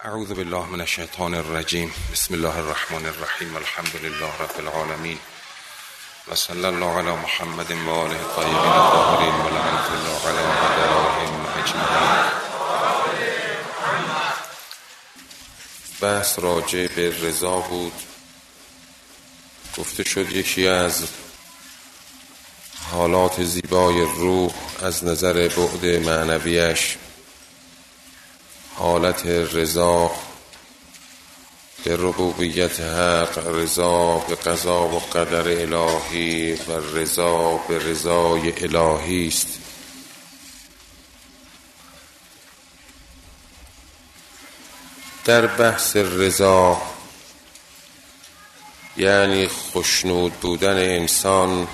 اعوذ بالله من الشیطان الرجیم. بسم الله الرحمن الرحیم. الحمد لله رب العالمین و صلی الله علی محمد و آله الطیبین الطاهرین و لعنة الله علی اعدائهم اجمعین. بحث راجع به رضا بود. گفته شد یکی از حالات زیبای روح از نظر بعد معنویش حالت رضا به ربوبیت حق، رضا به قضا و قدر الهی و رضا به رضای الهی است. در بحث رضا یعنی خوشنود بودن انسان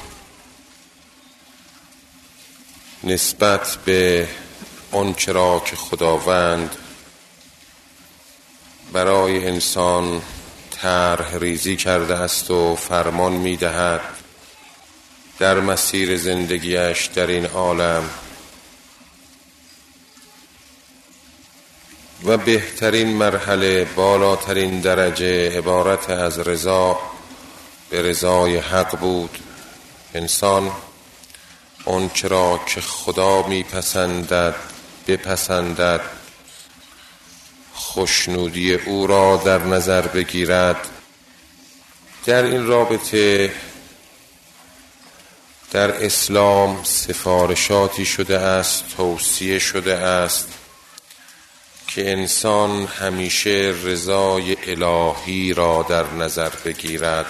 نسبت به آنچه را که خداوند برای انسان طرح ریزی کرده است و فرمان می دهد در مسیر زندگیش در این عالم، و بهترین مرحله، بالاترین درجه عبارت از رضا به رضای حق بود. انسان آنچه را که خدا میپسندد بپسندد، خوشنودی او را در نظر بگیرد. در این رابطه در اسلام سفارشاتی شده است، توصیه شده است که انسان همیشه رضای الهی را در نظر بگیرد،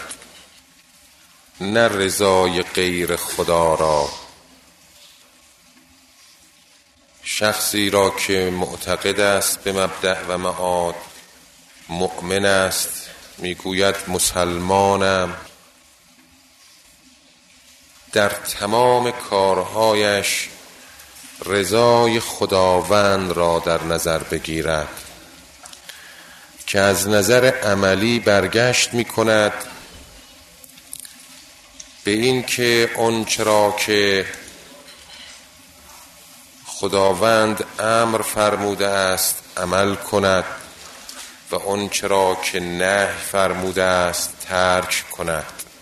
نه رضای غیر خدا را. شخصی را که معتقد است به مبدأ و معاد، مؤمن است، میگوید مسلمانم، در تمام کارهایش رضای خداوند را در نظر بگیرد، که از نظر عملی برگشت می کند به این که آنچه را که خداوند امر فرموده است عمل کند و آنچه را که نهی فرموده است ترک کند.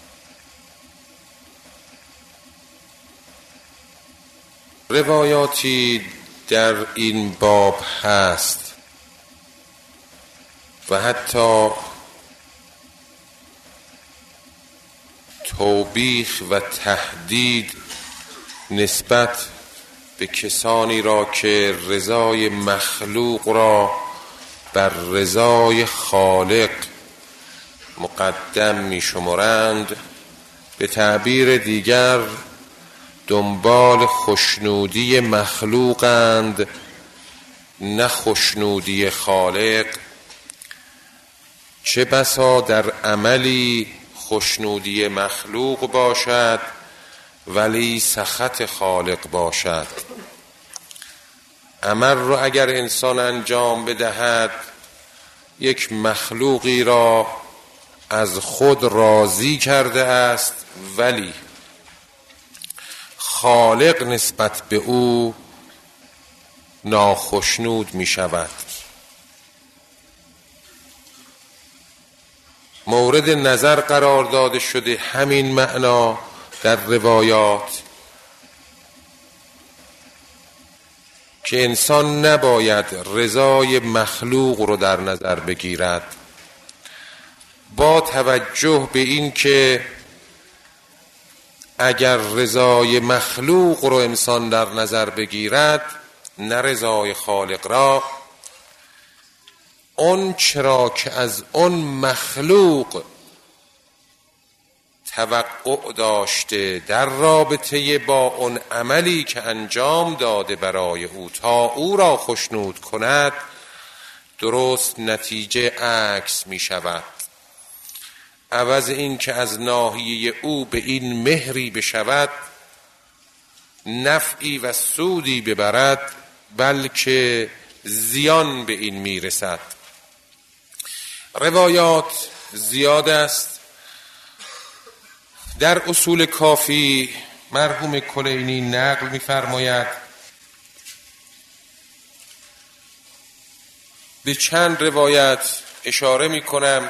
روایاتی در این باب هست و حتی توبیخ و تهدید نسبت به کسانی را که رضای مخلوق را بر رضای خالق مقدم می شمارند. به تعبیر دیگر دنبال خوشنودی مخلوقند، نه خوشنودی خالق. چه بسا در عملی خوشنودی مخلوق باشد ولی سخط خالق باشد. عمل را اگر انسان انجام بدهد، یک مخلوقی را از خود راضی کرده است ولی خالق نسبت به او ناخشنود می شود. مورد نظر قرار داده شده همین معنا در روایات که انسان نباید رضای مخلوق رو در نظر بگیرد، با توجه به این که اگر رضای مخلوق رو انسان در نظر بگیرد، نه رضای خالق را، اون چرا که از اون مخلوق توقع داشته در رابطه با اون عملی که انجام داده برای او تا او را خوشنود کند، درست نتیجه عکس می شود. عوض این که از ناحیه او به این مهری بشود، نفعی و سودی ببرد، بلکه زیان به این می رسد. روایات زیاد است. در اصول کافی مرحوم کلینی نقل می فرماید به چند روایت اشاره می کنم.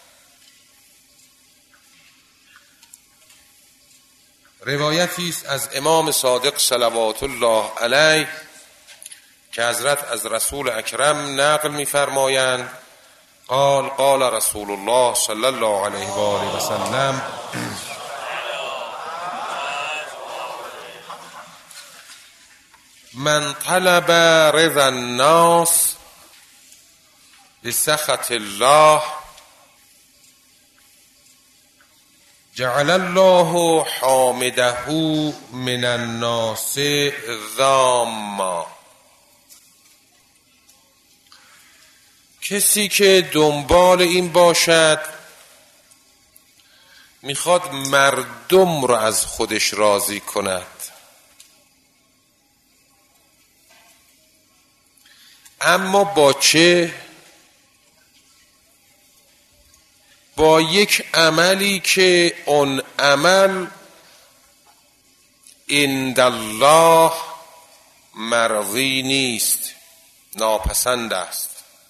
روایتی است از امام صادق صلوات الله علیه که حضرت از رسول اکرم نقل می فرمایند قال قال رسول الله صلی الله علیه و آله و سلم من طلب رضا الناس بسخط الله جعل الله حامده من الناس ذاما. کسی که دنبال این باشد میخواد مردم رو از خودش راضی کند، اما با چه؟ با یک عملی که اون عمل عند الله مرضی نیست، ناپسند است.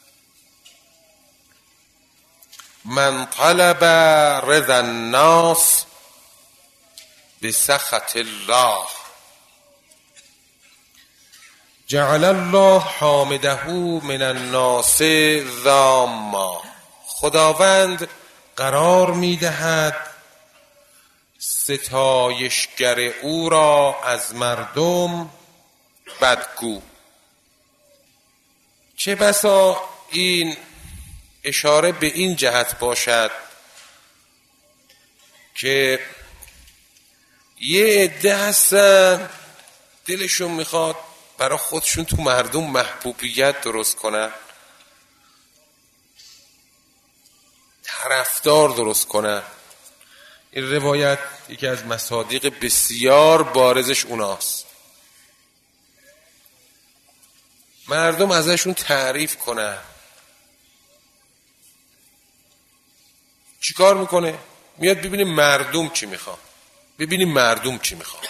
من طلب رضا الناس بسخط الله جعل الله حامده من الناس ذاما. خداوند قرار می‌دهد ستایشگر او را از مردم بدگو. چه بسا این اشاره به این جهت باشد که یه عده هستن دلشون میخواد برای خودشون تو مردم محبوبیت درست کنن، طرفدار درست کنن. این روایت یکی از مصادیق بسیار بارزش اوناست. مردم ازشون تعریف کنن. چی کار میکنه؟ میاد ببینیم مردم چی میخوان، ببینیم مردم چی میخوان،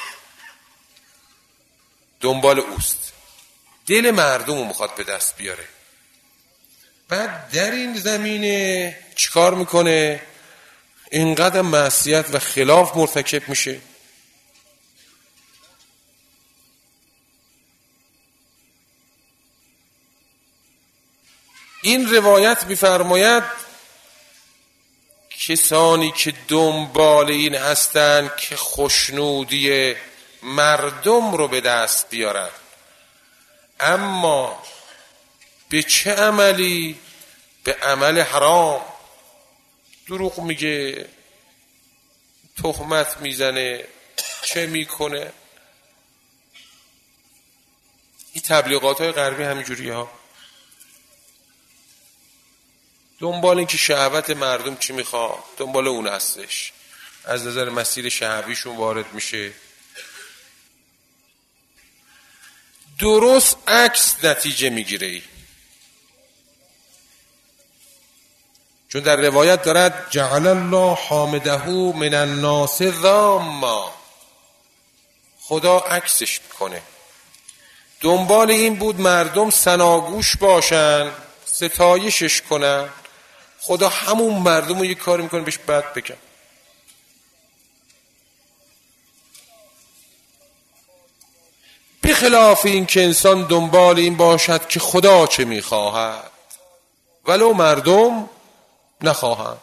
دنبال اوست، دل مردم رو میخواد به دست بیاره. بعد در این زمینه چی کار میکنه؟ اینقدر معصیت و خلاف مرتکب میشه. این روایت میفرماید کسانی که دنبال این هستند که خوشنودی مردم رو به دست بیارن، اما به چه عملی؟ به عمل حرام. دروغ میگه، تهمت میزنه، چه میکنه؟ این تبلیغات های غربی همینجوری ها، دنبال این که شهوت مردم چی میخواد، دنبال اون هستش، از نظر مسیر شهویشون وارد میشه. درست عکس نتیجه میگیره ای. چون در روایت دارد جعل الله حامده من الناس ذاما، خدا عکسش میکنه. دنبال این بود مردم ثناگوش باشن، ستایشش کنن، خدا همون مردم رو یک کاری میکنه بهش بد بگن. بخلاف این که انسان دنبال این باشد که خدا چه میخواهد ولو مردم نخواهند.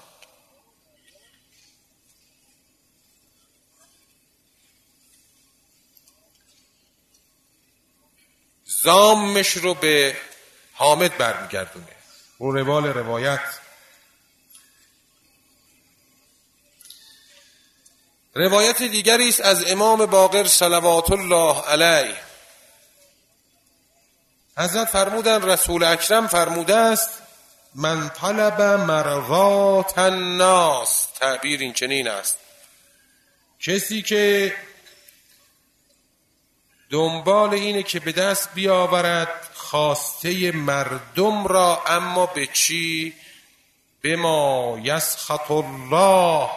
زامش رو به حامد برمیگردونه. رو روال روایت روایت دیگری است از امام باقر صلوات الله علیه. حضرت فرمودند رسول اکرم فرموده است من طلب مرضات الناس، تعبیر این چنین است کسی که دنبال اینه که به دست بیاورد خواسته مردم را، اما به چی؟ بما یسخط الله،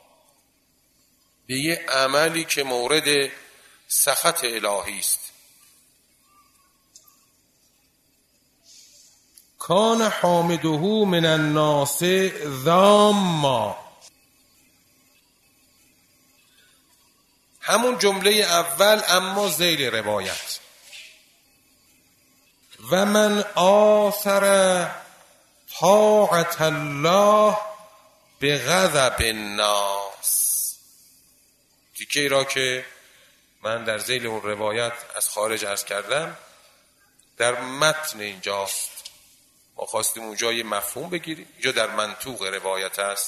به یه عملی که مورد سخط الهی است. کان حامده من الناس ذاما. همون جمله اول اما ذیل روایت. و من آثر طاعت الله به غضب الناس. دیگه را که من در ذیل اون روایت از خارج عرض کردم در متن اینجاست. ما خواستیم اونجا یه مفهوم بگیریم، اینجا در منطوق روایت است.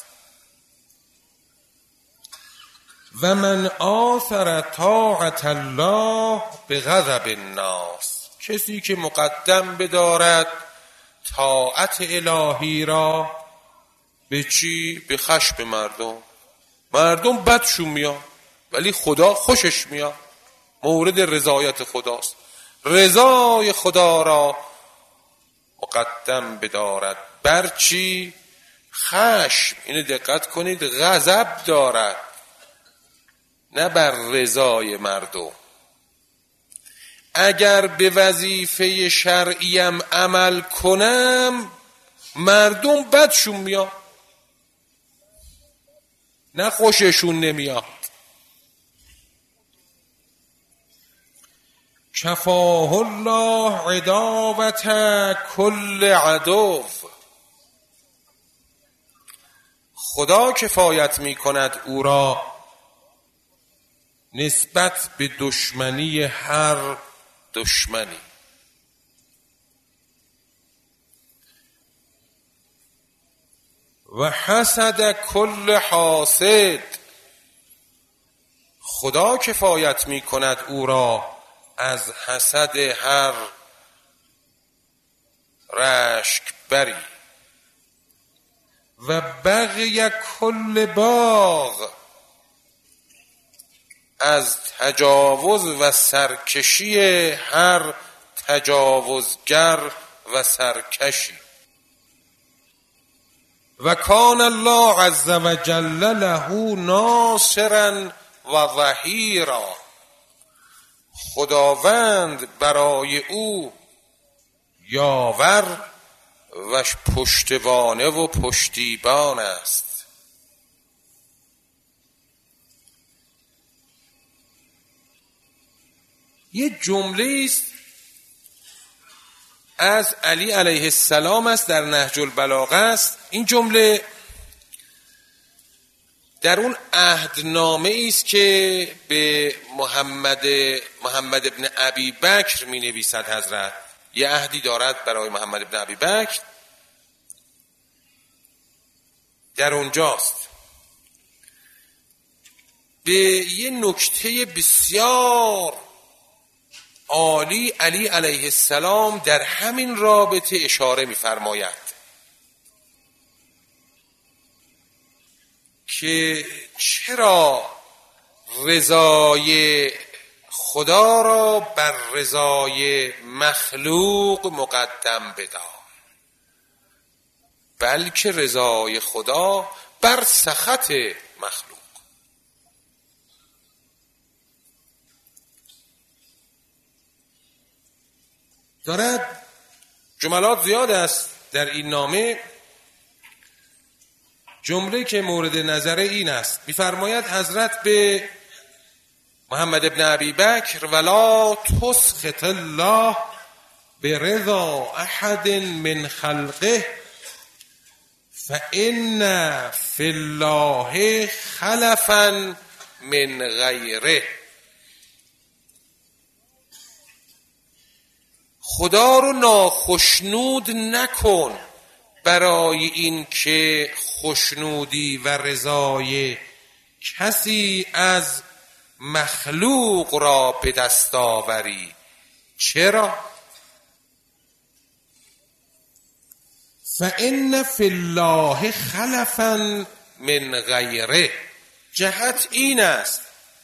و من آثر طاعت الله به غضب الناس. کسی که مقدم بدارد طاعت الهی را به چی؟ به خشم مردم. مردم بدشون میاد ولی خدا خوشش میاد. مورد رضایت خداست. رضای خدا را مقدم بدارد بر چی؟ خشم. اینو دقت کنید، غضب دارد نه بر رضای مردم. اگر به وظیفه شرعیم عمل کنم مردم بدشون میاد نه خوششون نمیاد. کفاه الله عداوت کل عدو. خدا کفایت می کند او را نسبت به دشمنی هر دشمنی. و حسد کل حاسد. خدا کفایت می کند او را از حسد هر رشک بری. و بغی کل باغ. از تجاوز و سرکشی هر تجاوزگر و سرکشی. و کان الله عز و جل له ناصرا و ظهیرا. خداوند برای او یاور و پشتوانه و پشتیبان است. یه جمله است از علی علیه السلام است، در نهج البلاغه است. این جمله در اون عهدنامه است که به محمد ابن ابی بکر می نویسد حضرت. یه عهدی دارد برای محمد ابن ابی بکر، در اونجاست. به یه نکته بسیار عالی علی علیه السلام در همین رابطه اشاره می‌فرماید که چرا رضای خدا را بر رضای مخلوق مقدم بدار، بلکه رضای خدا بر سخط مخلوق. دارد جملات زیاد است در این نامه. جمله که مورد نظر این است، می‌فرماید حضرت به محمد ابن ابی بکر: ولا تسخط الله برضا احد من خلقه فإن فی الله خلفا من غیره. خدا رو ناخشنود نکن برای این که خشنودی و رضای کسی از مخلوق را به دست آوری. چرا؟ فإن فی الله خلفا من غیره. جهت این است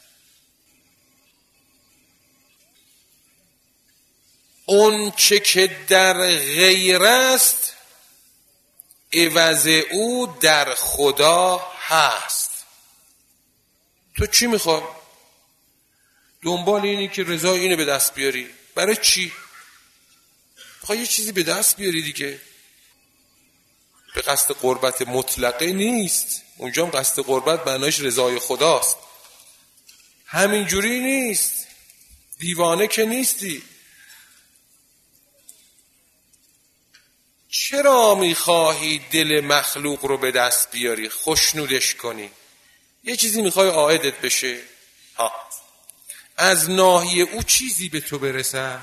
اون چه که در غیر است عوض او در خدا هست. تو چی میخوای؟ دنبال اینی که رضای اینو به دست بیاری. برای چی؟ میخوای یه چیزی به دست بیاری دیگه. قصد قربت مطلقه نیست. اونجا هم قصد قربت معناش رضای خداست. همینجوری نیست، دیوانه که نیستی. چرا میخواهی دل مخلوق رو به دست بیاری، خوشنودش کنی؟ یه چیزی میخوای عائدت بشه، از ناحیه او چیزی به تو برسه،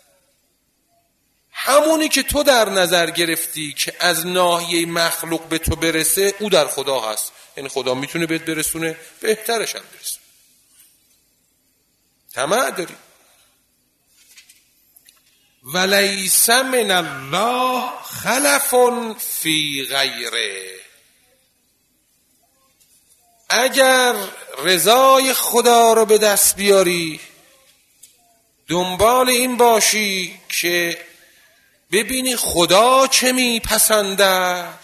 همونی که تو در نظر گرفتی که از ناحیه مخلوق به تو برسه، او در خدا هست. یعنی خدا میتونه بهت برسونه، بهترش هم برسونه. طمع داری. ولیس من الله خلف فی غیره. اگر رضای خدا رو به دست بیاری، دنبال این باشی که ببینی خدا چه میپسندد،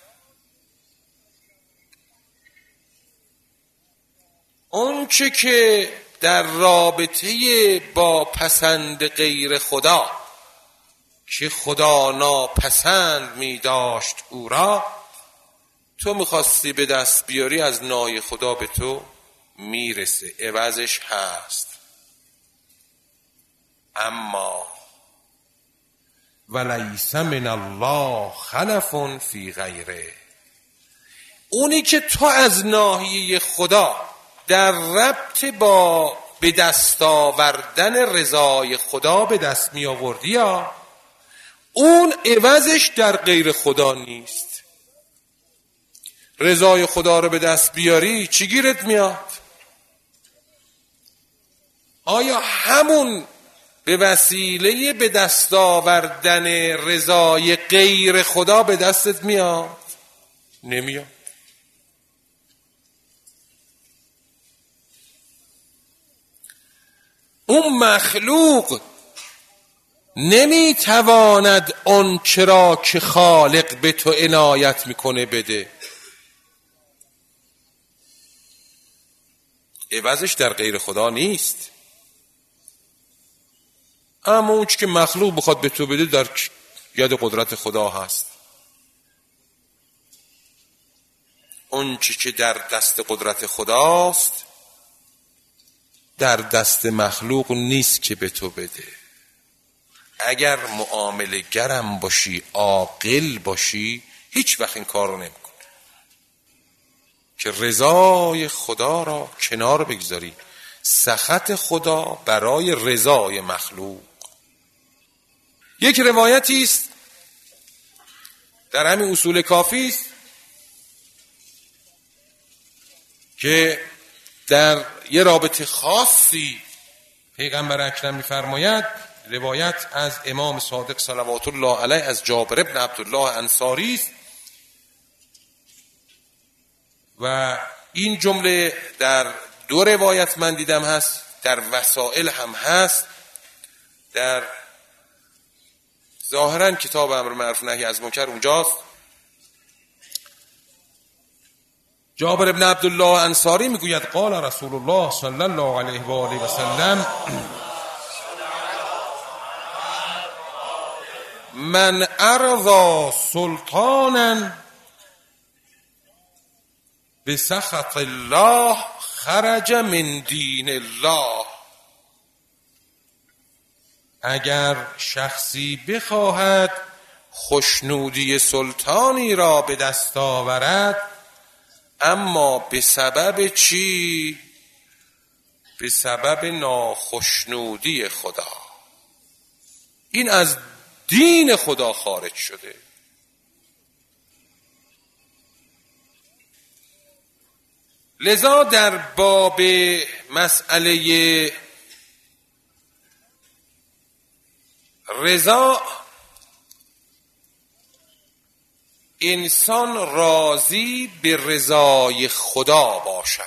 اون چه که در رابطه با پسند غیر خدا که خدا ناپسند می داشت او را، تو میخواستی به دست بیاری، از نای خدا به تو میرسه، عوضش هست. اما ولیس من الله خلف فی غیره. اونی که تو از ناحیه خدا در ربط با به دست آوردن رضای خدا به دست می آوردی، یا اون عوضش در غیر خدا نیست. رضای خدا رو به دست بیاری، چی گیرت میاد؟ آیا همون به وسیله به دست آوردن رضای غیر خدا به دستت میاد؟ نمیاد. اون مخلوق نمیتواند آن چرا که خالق به تو عنایت میکنه بده، عوضش در غیر خدا نیست. اما اون چی که مخلوق بخواد به تو بده در ید قدرت خدا هست. اون چی که در دست قدرت خداست در دست مخلوق نیست که به تو بده. اگر معامله گرم باشی، عاقل باشی، هیچ وقت این کار رو نمی کنی که رضای خدا را کنار بگذاری، سخط خدا برای رضای مخلوق. یک روایتی است در همین اصول کافی است که در یه رابطه خاصی پیغمبر اکرم می‌فرماید، روایت از امام صادق صلوات الله علیه از جابر ابن عبدالله انصاری است و این جمله در دو روایت من دیدم هست، در وسائل هم هست، در ظاهرا کتاب امر معروف نهی از منکر اونجاست. جابر ابن عبدالله انصاری میگوید قال رسول الله صلی الله علیه و آله و سلم من ارضى سلطانا بسخط الله خرج من دین الله. اگر شخصی بخواهد خوشنودی سلطانی را به دست آورد، اما به سبب چی؟ به سبب ناخشنودی خدا، این از دین خدا خارج شده. لذا در باب مسئله رضا، انسان راضی به رضای خدا باشد،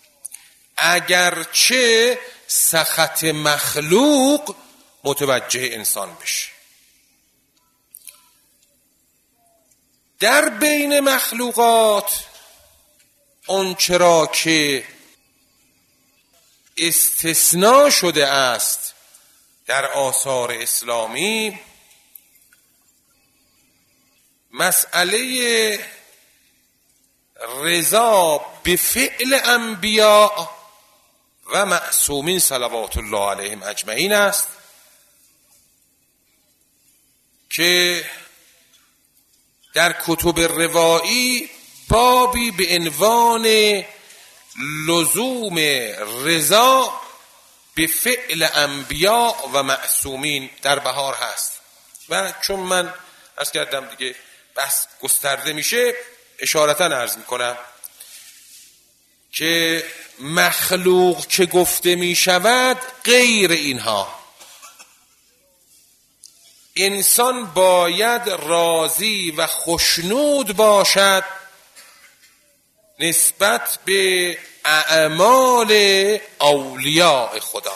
اگرچه سخط مخلوق متوجه انسان بشه. در بین مخلوقات اون چرا که استثناء شده است در آثار اسلامی، مسئله رضا به فعل انبیاء و معصومین صلوات الله علیهم اجمعین است که در کتب روایی بابی به عنوان لزوم رضا به فعل انبیاء و معصومین در بهار هست و چون من عرض کردم دیگه بحث گسترده میشه اشارتا عرض میکنم که مخلوق که گفته میشود غیر اینها انسان باید راضی و خوشنود باشد نسبت به اعمال اولیاء خدا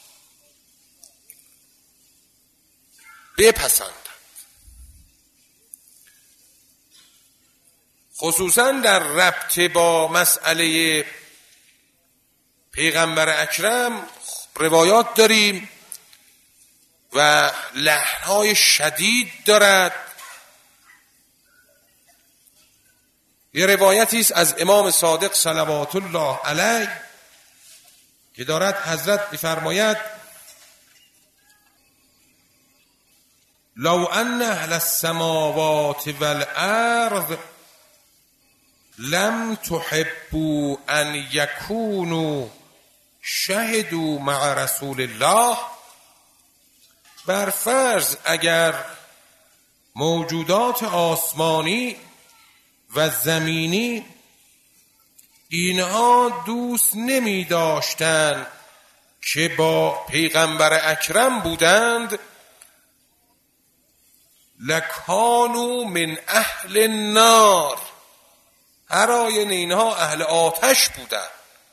بپسندد، خصوصا در ربط با مسئله پیغمبر اکرم روایات داریم و لحن‌های شدید دارد. یه روایتی است از امام صادق صلوات الله علیه که دارد حضرت می‌فرماید لو ان اهل السماوات والارض لم تحبوا ان يكونوا شهدوا مع رسول الله، بر فرض اگر موجودات آسمانی و زمینی اینها دوست نمی داشتند که با پیغمبر اکرم بودند لکانوا من اهل النار، هر آین اینها اهل آتش بودند.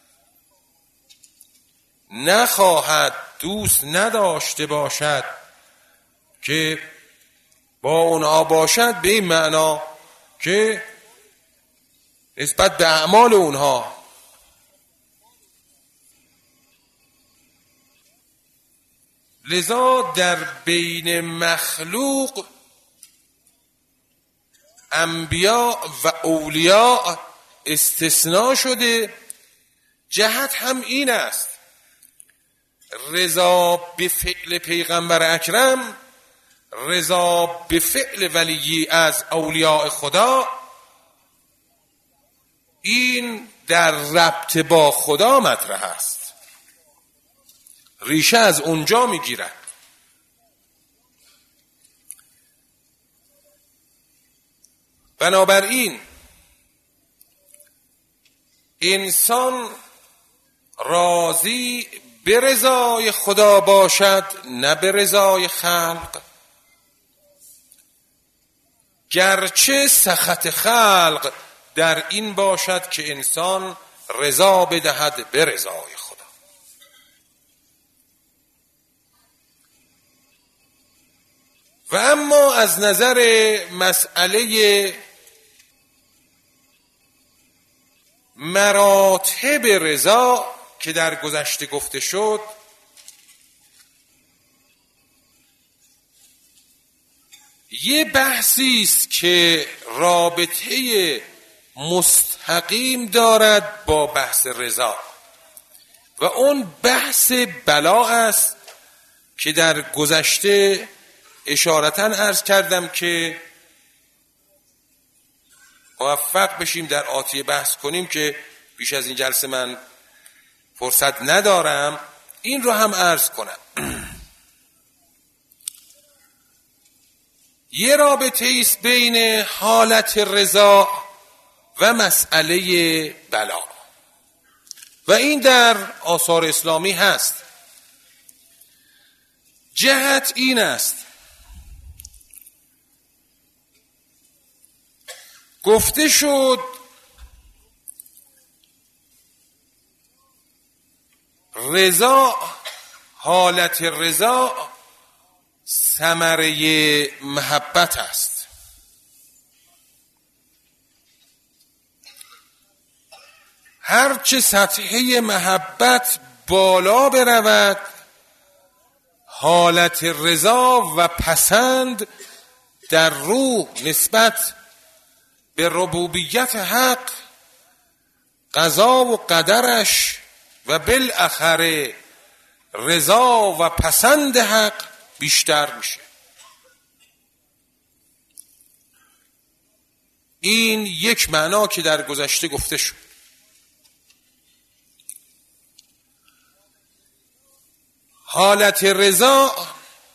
نخواهد دوست نداشته باشد که با اونها باشد به این معنا که نسبت به اعمال اونها لذا در بین مخلوق انبیاء و اولیاء استثناء شده. جهت هم این است رضا به فعل پیغمبر اکرم، رضا به فعل ولی از اولیاء خدا، این در ربط با خدا مطرح است، ریشه از اونجا میگیرد. بنابراین انسان راضی به رضای خدا باشد نه به رضای خلق، گرچه سخط خلق در این باشد که انسان رضا بدهد به رضای خدا. و اما از نظر مسئله مراتب رضا که در گذشته گفته شد، یه بحثی است که رابطه مستقیم دارد با بحث رضا و اون بحث بلا است که در گذشته اشارتاً عرض کردم که موفق بشیم در آتی بحث کنیم که بیش از این جلسه من فرصت ندارم، این رو هم عرض کنم. یه رابطه ایست بین حالت رضا و مسئله بلا و این در آثار اسلامی هست. جهت این است گفته شد رضا، حالت رضا ثمره محبت است. هرچه سطحه محبت بالا برود حالت رضا و پسند در روح نسبت به ربوبیت حق، قضا و قدرش و بالاخره رضا و پسند حق بیشتر میشه. این یک معنا که در گذشته گفته شد. حالت رضا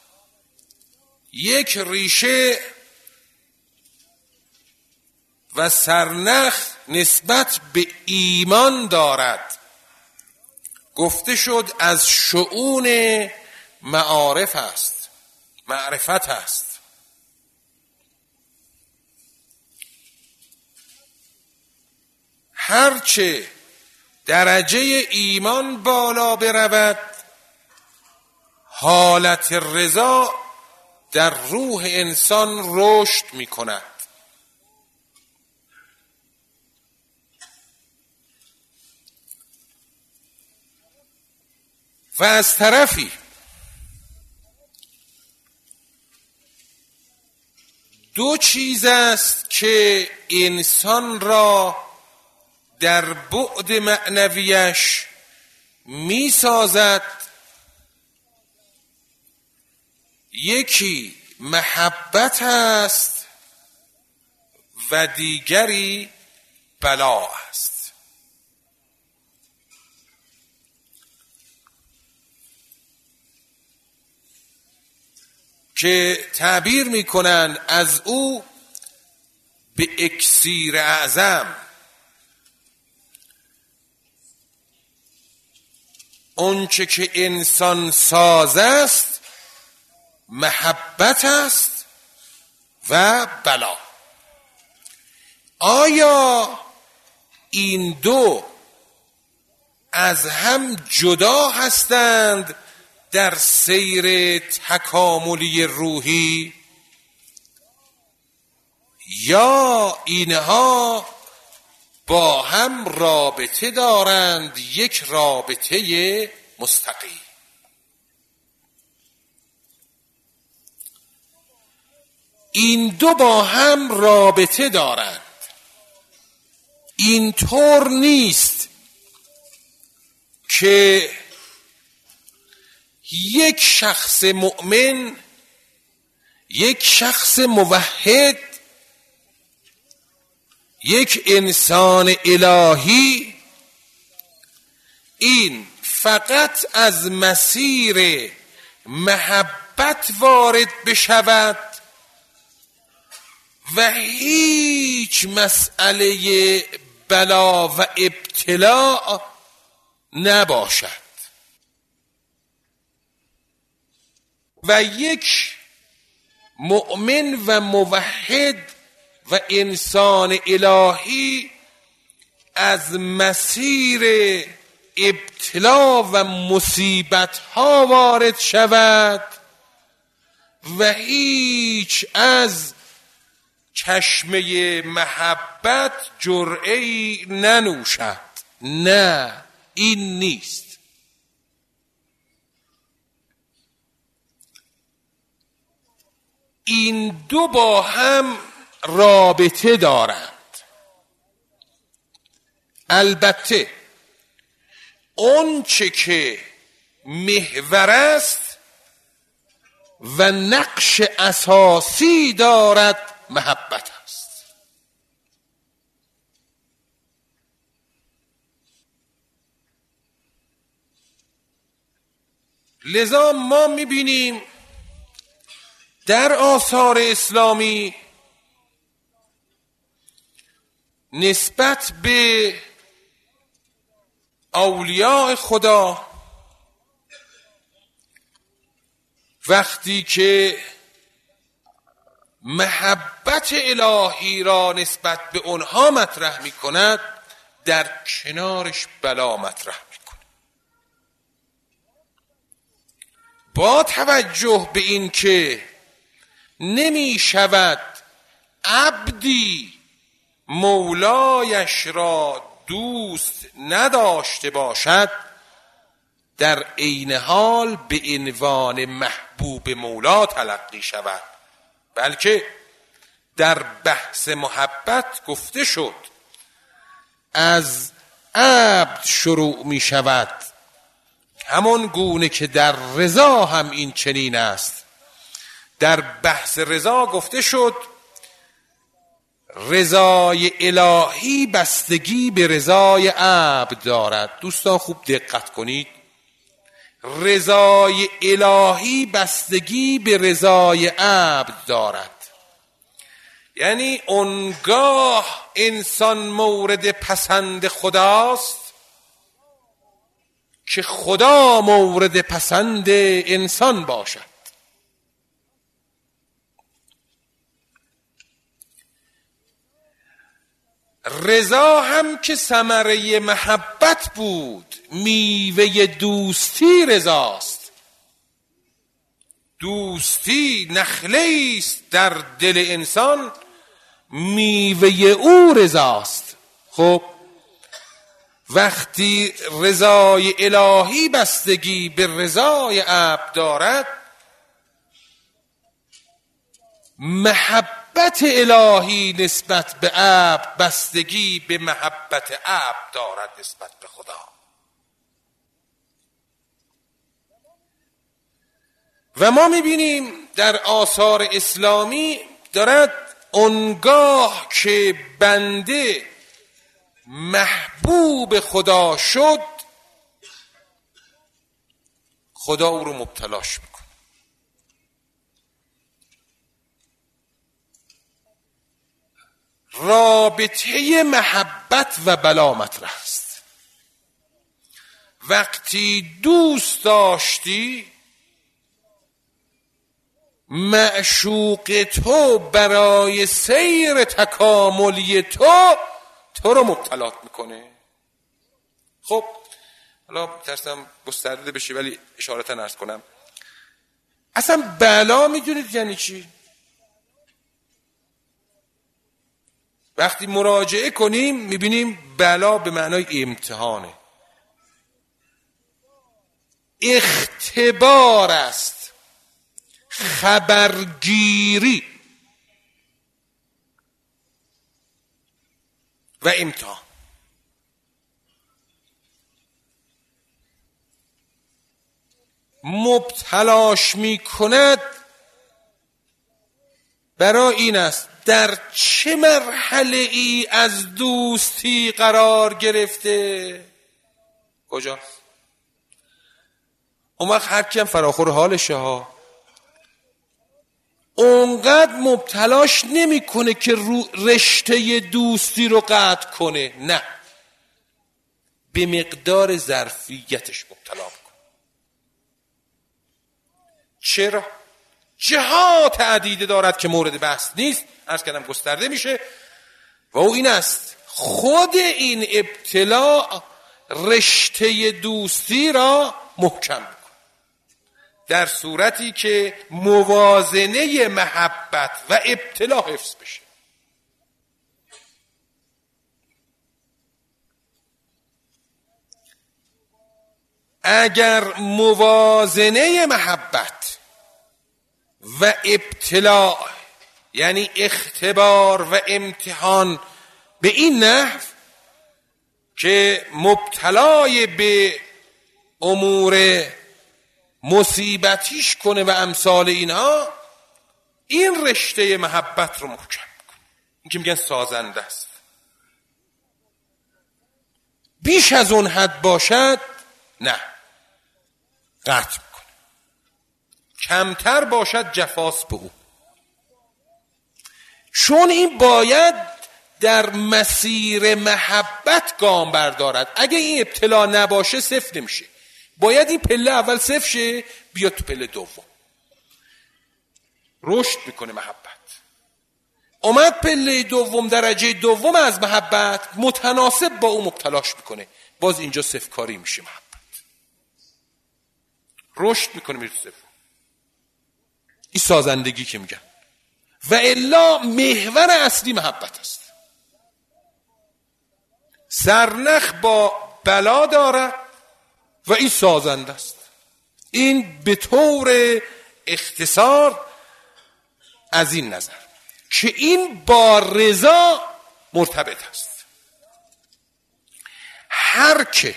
یک ریشه و سرنخ نسبت به ایمان دارد. گفته شد از شؤون معارف است، معرفت است. هرچه درجه ایمان بالا برود، حالت رضا در روح انسان رشد می کند. و از طرفی دو چیز است که انسان را در بعد معنویش می سازد. یکی محبت است و دیگری بلا است. که تعبیر می کنند از او به اکسیر اعظم. اونچه که انسان ساز است محبت است و بلا. آیا این دو از هم جدا هستند در سیر تکاملی روحی، یا اینها با هم رابطه دارند، یک رابطه مستقیم؟ این دو با هم رابطه دارند. اینطور نیست که یک شخص مؤمن، یک شخص موحد، یک انسان الهی این فقط از مسیر محبت وارد بشود و هیچ مسئله بلا و ابتلاء نباشد، و یک مؤمن و موحد و انسان الهی از مسیر ابتلا و مصیبت ها وارد شود و هیچ از چشمه محبت جرعه‌ای ننوشد. نه، این نیست. این دو با هم رابطه دارند. البته اون چه که محور است و نقش اساسی دارد محبت است. لذا ما میبینیم در آثار اسلامی نسبت به اولیاء خدا وقتی که محبت الهی را نسبت به اونها مطرح می کند، در کنارش بلا مطرح می کند. با توجه به این که نمی شود عبدی مولایش را دوست نداشته باشد، در عین حال به عنوان محبوب مولا تلقی شود، بلکه در بحث محبت گفته شد از عبد شروع می شود، همان گونه که در رضا هم این چنین است. در بحث رضا گفته شد رضای الهی بستگی به رضای عبد دارد. دوستان خوب دقت کنید، رضای الهی بستگی به رضای عبد دارد. یعنی اونگاه انسان مورد پسند خداست که خدا مورد پسند انسان باشد. رضا هم که ثمره محبت بود، میوه دوستی رضاست. دوستی نخله است در دل انسان، میوه او رضاست. خب وقتی رضای الهی بستگی به رضای عبد دارد، محبت الهی نسبت به عبد بستگی به محبت عبد دارد نسبت به خدا. و ما میبینیم در آثار اسلامی دارد اونگاه که بنده محبوب خدا شد، خدا او رو مبتلاش میکنه. رابطه محبت و بلا مطرح است. وقتی دوست داشتی، معشوق تو برای سیر تکاملی تو رو مبتلات میکنه. خب حالا ترسم گسترده بشه ولی اشارتا عرض کنم، اصلا بلا میدونید یعنی چی؟ وقتی مراجعه کنیم میبینیم بلا به معنای امتحانه، اختبار است، خبرگیری و امتحان. مبتلاش میکند برای این است در چه مرحله ای از دوستی قرار گرفته، کجاست. اون وقت هر کیم فراخور حالشه ها، اونقدر مبتلاش نمیکنه که رشته دوستی رو قطع کنه، نه، به مقدار ظرفیتش مبتلا میکنه. چرا؟ جهات عدیده دارد که مورد بحث نیست، عرض کردم گسترده میشه، و او این است خود این ابتلا رشته دوستی را محکم میکنه، در صورتی که موازنه محبت و ابتلا حفظ بشه. اگر موازنه محبت و ابتلا یعنی اختبار و امتحان به این نحو که مبتلای به امور مصیبتیش کنه و امثال اینها، این رشته محبت رو محکم کنه. این که میگن سازنده است. بیش از اون حد باشد نه، قطع میکنه. کمتر باشد جفاست به او، چون این باید در مسیر محبت گام بردارد. اگه این ابتلا نباشه صفر نمیشه، باید این پله اول صفر شه بیاد تو پله دوم، رشد میکنه محبت. اومد پله دوم، درجه دوم از محبت، متناسب با اون مبتلاش میکنه، باز اینجا صفر کاری میشه، محبت رشد میکنه میره صفر. این سازندگی که میگن، و الا محور اصلی محبت است. سرنخ با بلا داره و این سازنده است. این به طور اختصار از این نظر. که این با رضا مرتبط است. هر که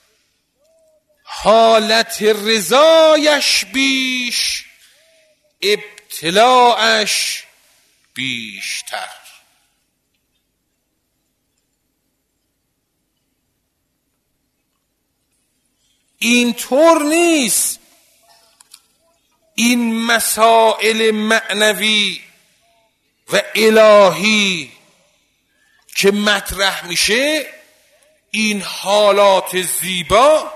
حالت رضایش بیش، ابتلاعش بیشتر. اینطور نیست این مسائل معنوی و الهی که مطرح میشه، این حالات زیبا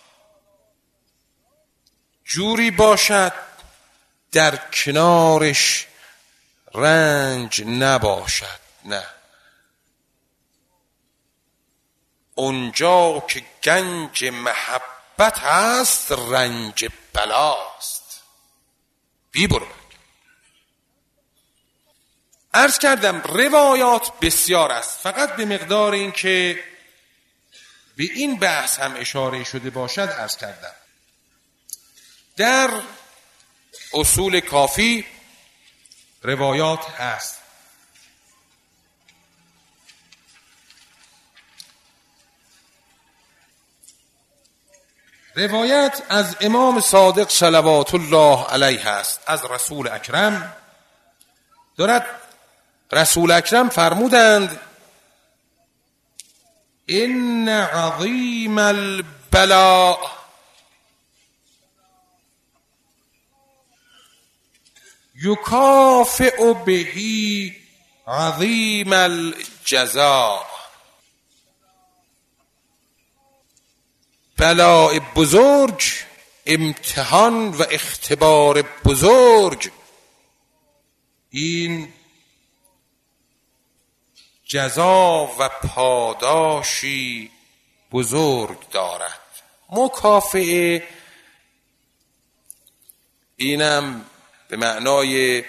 جوری باشد در کنارش رنج نباشد. نه، اونجا که گنج محبت هست رنج بلاست. بی برو. عرض کردم روایات بسیار است، فقط به مقدار این که به این بحث هم اشاره شده باشد عرض کردم. در اصول کافی روایات هست. روایت از امام صادق صلوات الله علیه است، از رسول اکرم دارد. رسول اکرم فرمودند ان عظیم البلاء یکافئ به عظیم الجزاء. بلاء بزرگ، امتحان و اختبار بزرگ، این جزا و پاداشی بزرگ دارد. مکافئه اینم به معنای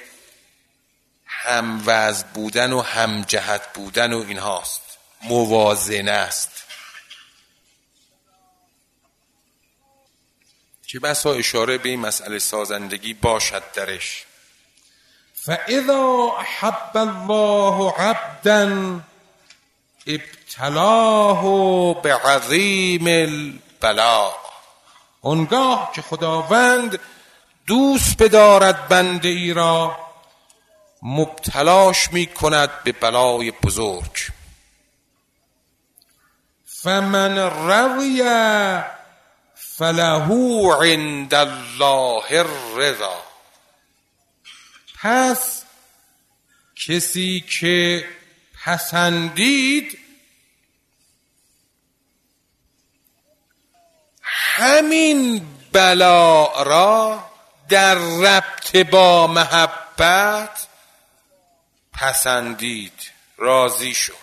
هموزن بودن و همجهت بودن و اینهاست، موازنه است که بسا اشاره به این مسئله سازندگی باشد درش. فاذا احب الله عبدا ابتلاه بعظیم البلاء. اونگاه که خداوند دوست بدارد بنده ای را، مبتلاش می کند به بلای بزرگ. فمن رضی فله عند الله الرضا. پس کسی که پسندید، همین بلا را در ربط با محبت پسندید، راضی شد.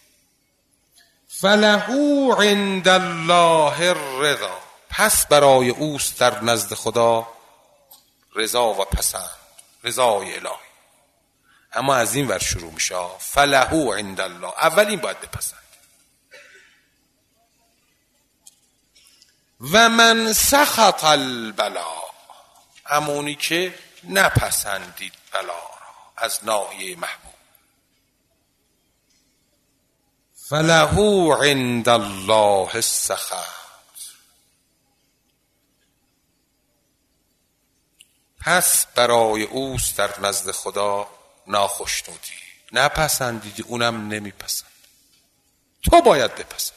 فله عند الله الرضا. پس برای اوست در نزد خدا رضا و پسند، رضای الهی. اما از این ور شروع میشه. فله عند الله، اول این باید بپسند. و من سخط البلا، همونی که نپسندید بلا را از ناحیه محبوب. فله عند الله السخط. پس برای اوست در نزد خدا ناخشنودی. نپسندیدی، اونم نمیپسند، تو باید بپسند.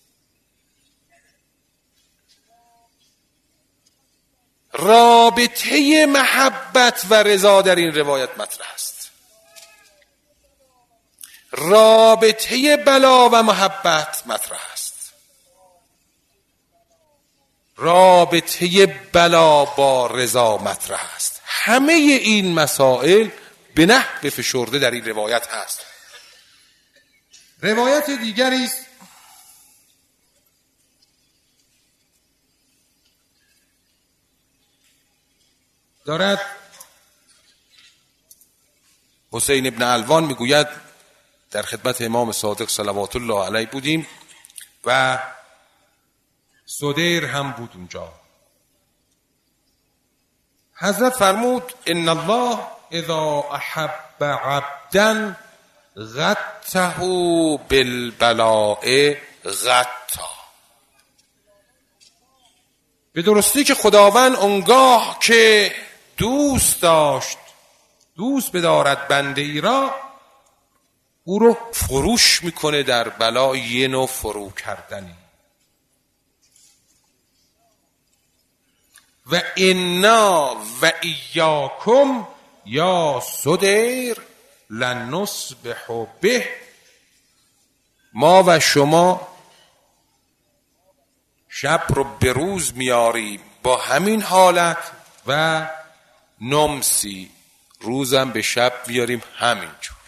رابطه محبت و رضا در این روایت مطرح است. رابطه بلا و محبت مطرح است. رابطه بلا با رضا مطرح است. همه این مسائل به نحو فشرده در این روایت هست. روایت دیگری است دارد. حسین ابن علوان میگوید در خدمت امام صادق صلوات الله علیه بودیم و صدیر هم بود اونجا. حضرت فرمود ان الله اذا احب عبدا غته بالبلاء غتا. به درستی که خداوند اونگاه که دوست داشت دوست بدارد بنده ای را، او رو فروش میکنه در بلا، یه نوع فرو کردنی. و انا و ایاکم یا صدیر لنصبح به، ما و شما شب رو به روز میاریم با همین حالت و نمسی، روزم به شب بیاریم همینجور.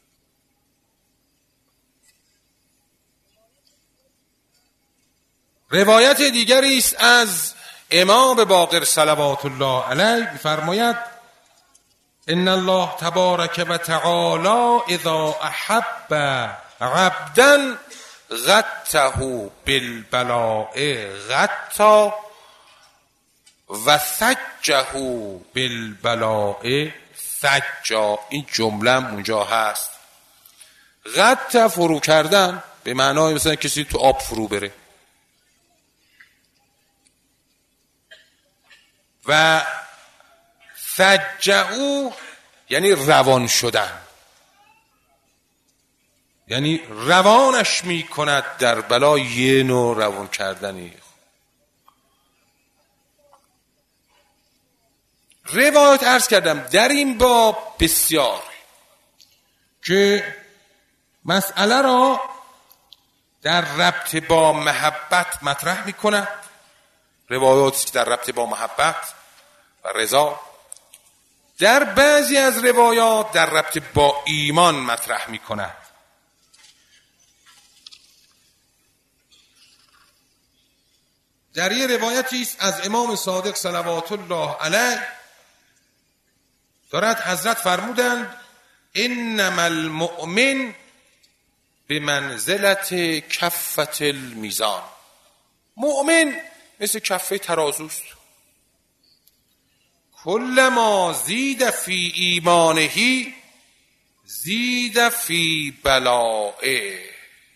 روایت دیگری است از امام باقر صلوات الله علیه، می‌فرماید ان الله تبارک و تعالی اذا احب عبدا غته بالبلاء غتا و سجه بالبلاء سجا. این جمله اونجا هست. غت فرو کردن به معنای مثلا کسی تو آب فرو بره، و سجعو یعنی روان شدن، یعنی روانش می کند در بلا، یه نوع روان کردنی. روایت عرض کردم در این باب بسیار که مسئله را در ربط با محبت مطرح می کند، روایاتی که در ربط با محبت و رضا، در بعضی از روایات در ربط با ایمان مطرح می کند. در یه روایتی است از امام صادق صلوات الله علیه دارد حضرت فرمودند انما المؤمن بمنزلت کفة المیزان. مؤمن مثل کفه ترازوست، کلما زید فی ایمانه زید فی بلائه.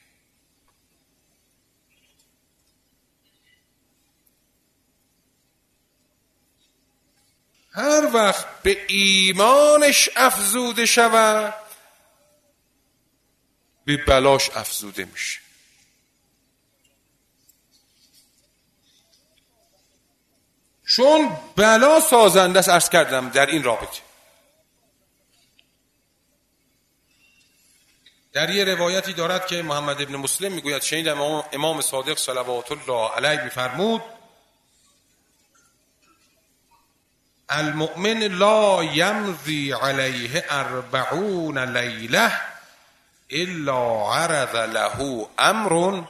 هر وقت به ایمانش افزوده شود به بلاش افزوده میشه. چون بلا سازنده است. عرض کردم در این رابطه در یه روایتی دارد که محمد ابن مسلم میگوید شنیدم امام صادق صلوات الله علیه میفرمود المؤمن لا یمضی علیه 40 لیله الا عرض له امر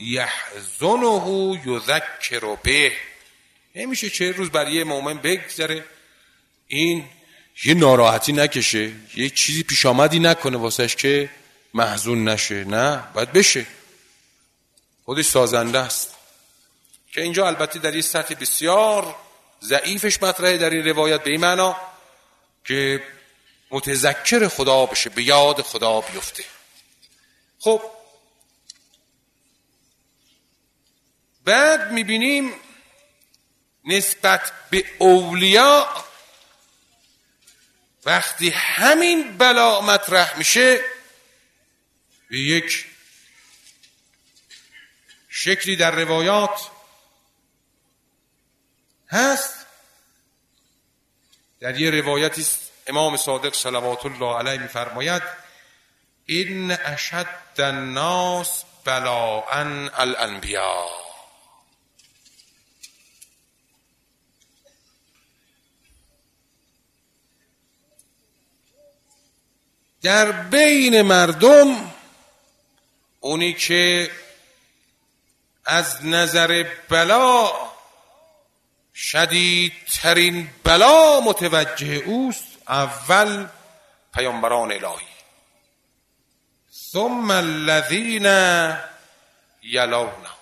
یحزنه یذکر به. نمیشه 40 روز برای یه مؤمن بگذره این یه ناراحتی نکشه، یه چیزی پیش آمدی نکنه واسش که محزون نشه. نه، باید بشه، خودش سازنده است. که اینجا البته در این سطح بسیار ضعیفش مطرحه در این روایت، به این معنا که متذکر خدا بشه، به یاد خدا بیفته. خب بعد میبینیم نسبت به اولیاء وقتی همین بلا مطرح میشه به یک شکلی در روایات هست. در یه روایتی امام صادق صلوات الله علیه میفرماید ان اشد الناس بلاء الانبیاء. در بین مردم اونی که از نظر بلا شدیدترین بلا متوجه اوست اول پیامبران الهی، ثم الذین یلونه،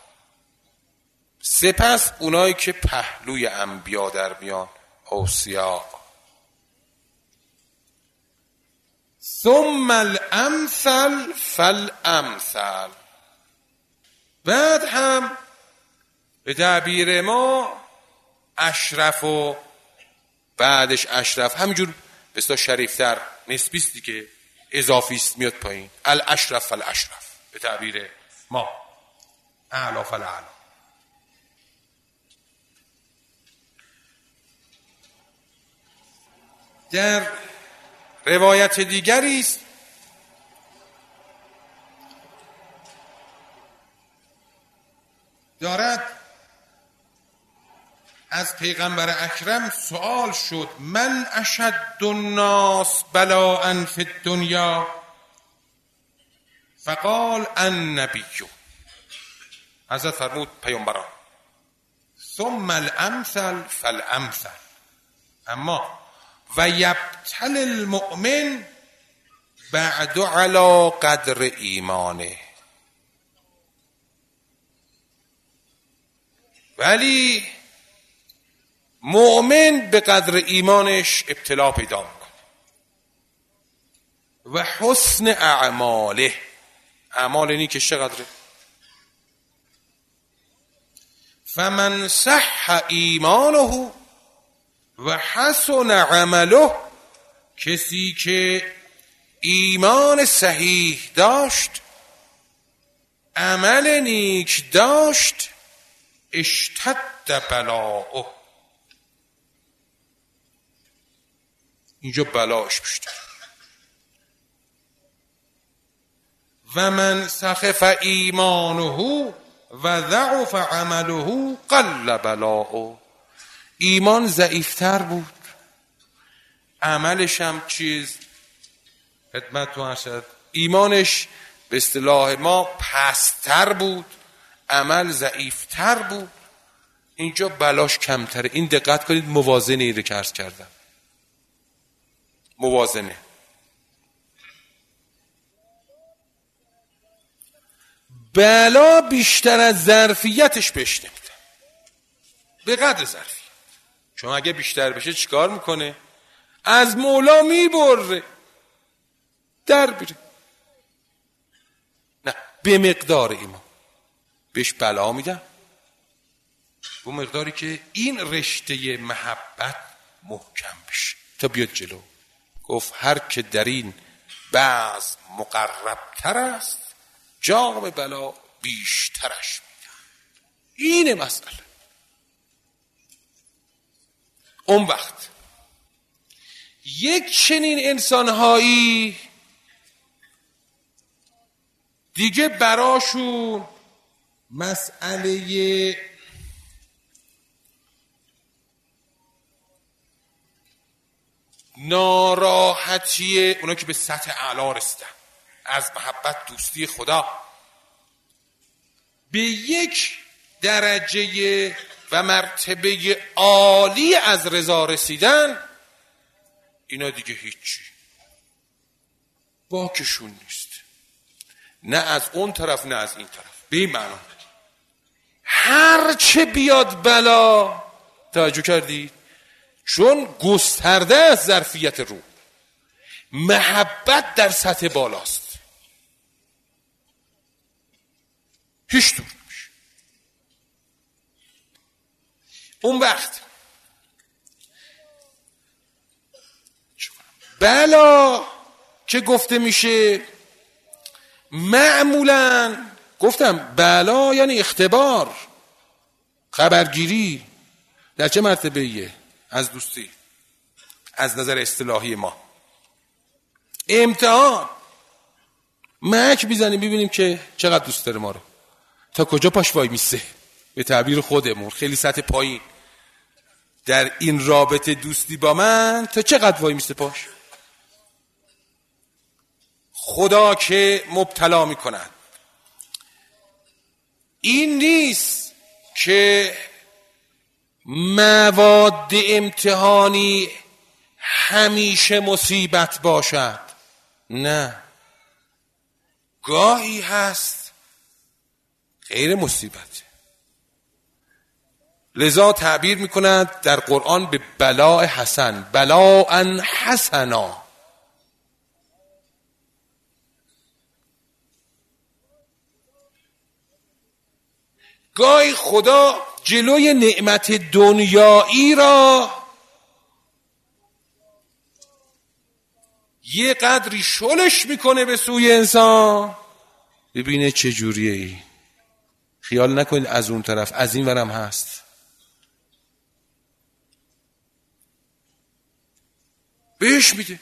سپس اونایی که پهلوی انبیا در میان، اوصیا، ثم الامثل فالامثل. بعد هم به تعبیر ما اشرف و بعدش اشرف همینجور به اصطلاح شریفتر نسبی است دیگه، اضافی است میاد پایین. الاشرف فالاشرف به تعبیر ما، اعلی فالاعلی. در روایت دیگری است دارد از پیغمبر اکرم سوال شد من اشد الناس بلاء فی الدنیا؟ فقال النبی. حضرت فرمود پیامبران. ثم الامثل فالامثل. اما و یبتل المؤمن بعد علی قدر ایمانه. ولی مؤمن به قدر ایمانش ابتلا پیدا میکنه. و حسن اعماله، اعمال اینی که چقدره. فمن صح ایمانه و حسن عمله، کسی که ایمان صحیح داشت، عمل نیک داشت، اشتد بلاؤه، اینجا بلاش بیشتر. و من سخف ایمانه و ضعف عمله قل بلاؤه. ایمان ضعیفتر بود، عملش هم چیز خدمتتون شد، ایمانش به اصطلاح ما پستر بود، عمل ضعیفتر بود، اینجا بلاش کمتره. این دقت کنید، موازنه ای رو که عرض کردم، موازنه. بلا بیشتر از ظرفیتش بهش نمیده، به قدر ظرفیت. چون اگه بیشتر بشه چیکار میکنه؟ از مولا میبره، در بیره. نه، به مقدار ایمان بهش بلا میدن، به مقداری که این رشته محبت محکم بشه تا بیاد جلو. گفت هر که در این بعض مقربتر است، جام بلا بیشترش میدن. اینه مسئله. اون وقت یک چنین انسانهایی دیگه براشون مسئله ناراحتی، اونا که به سطح اعلی رسیدن از محبت دوستی خدا، به یک درجه و مرتبه عالی از رضا رسیدن، اینا دیگه هیچی باکشون نیست، نه از اون طرف نه از این طرف. به این معنا هر چه بیاد بلا، توجه کردید؟ چون گسترده از ظرفیت روح، محبت در سطح بالاست، هیچ طور نمیشه. اون وقت بلا که گفته میشه معمولا، گفتم بلا یعنی اختبار، خبرگیری. در چه مرتبه‌ایه؟ از دوستی، از نظر اصطلاحی ما امتحان. مک میزنیم ببینیم که چقدر دوست داره ما رو، تا کجا پاش وای میسه. به تعبیر خودمون خیلی سطح پایین در این رابطه دوستی با من، تا چقدر وای میسه پاش. خدا که مبتلا میکنن. این نیست که مواد امتحانی همیشه مصیبت باشد، نه، گاهی هست غیر مصیبت. لذا تعبیر میکند در قرآن به بلاء حسن، بلاء حسنا. گاهی خدا جلوی نعمت دنیایی را یه قدری شلش میکنه به سوی انسان، ببینه چه جوریه ای. خیال نکنید از اون طرف، از این ورم هست. بهش میده.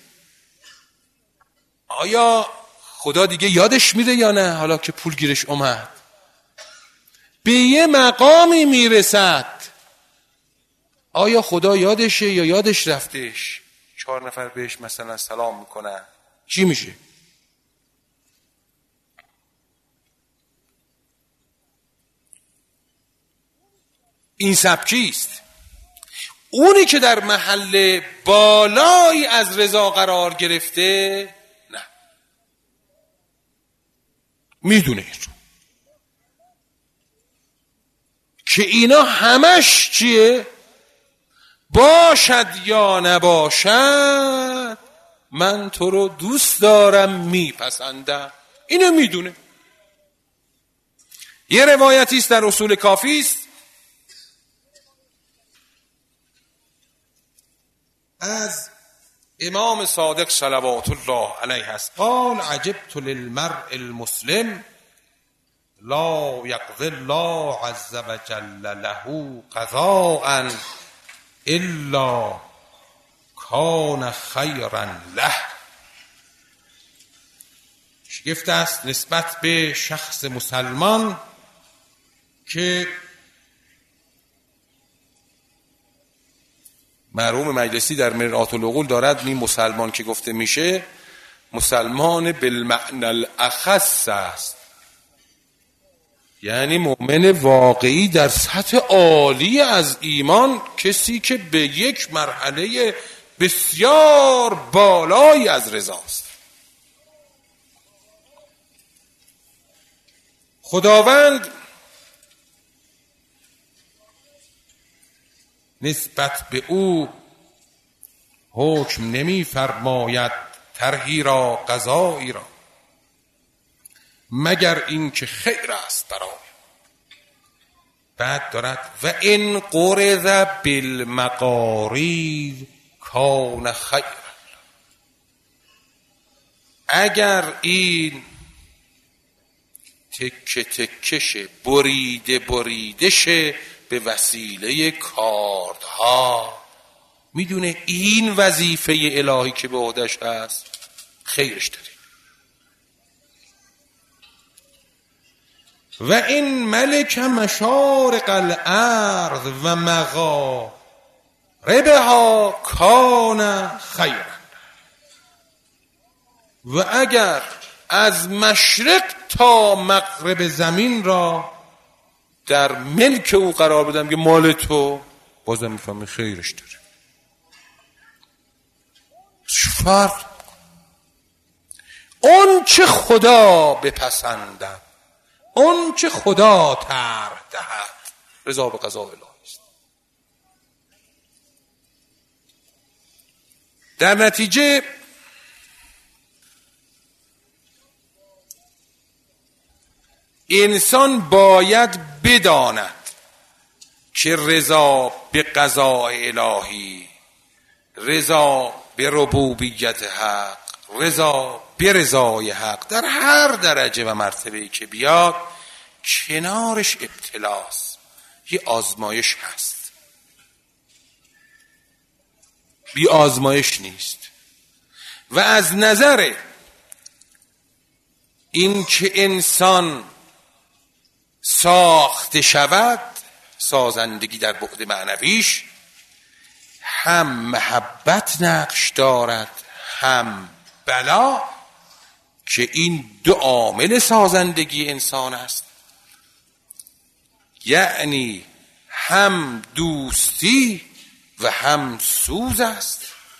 آیا خدا دیگه یادش میره یا نه؟ حالا که پول گیرش اومد به یه مقامی میرسد، آیا خدا یادشه یا یادش رفتش؟ 4 نفر بهش مثلا سلام میکنن، چی میشه؟ این سبکیست. اونی که در محل بالایی از رضا قرار گرفته، نه، میدونه که اینا همش چیه؟ باشد یا نباشد من تو رو دوست دارم، میپسندم. اینو میدونه. یه روایتی است در اصول کافی است از امام صادق صلوات الله علیه است، قال عجبت للمرء المسلم لا یقضی الله عز وجل له قضاء الا کان خیرا له. شگفت است نسبت به شخص مسلمان که مرحوم مجلسی در مرآت العقول دارد، این مسلمان که گفته میشه مسلمان بالمعنى الاخص است، یعنی مؤمن واقعی در سطح عالی از ایمان، کسی که به یک مرحله بسیار بالایی از رضاست. خداوند نسبت به او حکم نمی فرماید طرحی را قضایی را مگر این که خیر است برای. بعد دارد و ان قرض بالمقارید کان خیر، اگر این تکه تکشه بریده شه به وسیله کاردها، میدونه این وظیفه الهی که به عهده‌اش هست خیرش داره. و این ملک مشارق الارض و مغاربها کان خیرا، و اگر از مشرق تا مغرب زمین را در ملک او قرار بدم که مال تو، بازم میفهمی خیرش داره. فرق اون چه خدا بپسندد، اون چه خدا طرح دهد، رضا به قضا الهی است. در نتیجه انسان باید بداند که رضا به قضاء الهی، رضا به ربوبیت حق، رضا به رضای حق در هر درجه و مرتبه‌ای که بیاد کنارش ابتلاست، یه آزمایش هست، بی آزمایش نیست. و از نظر این که انسان ساخته شود، سازندگی در بعد معنویش هم محبت نقش دارد هم بلا، که این دو عامل سازندگی انسان است، یعنی هم دوستی و هم سوز است.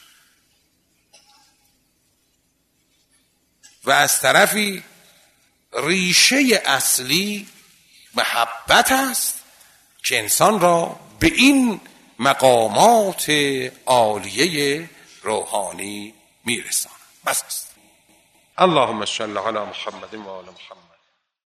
و از طرفی ریشه اصلی محبت است که انسان را به این مقامات عالیه روحانی میرساند. بس است. اللهم صل علی محمد و آل محمد.